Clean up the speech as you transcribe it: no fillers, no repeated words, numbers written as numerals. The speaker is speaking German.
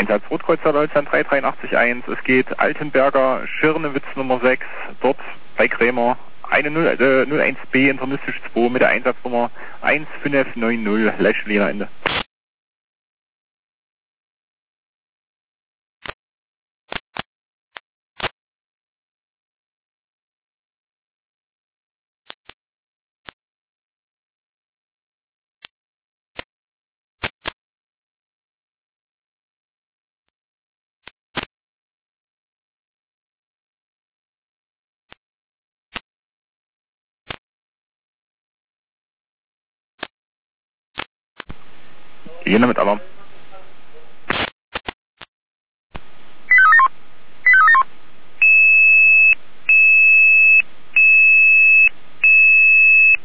Einsatz Rotkreuzer Deutschland 3881. Es geht Altenberger, Schirnewitz Nummer 6, dort bei Krämer. Eine 01B internistisch 2 mit der Einsatznummer 1590, Leschliner Ende. Jena mit Alarm.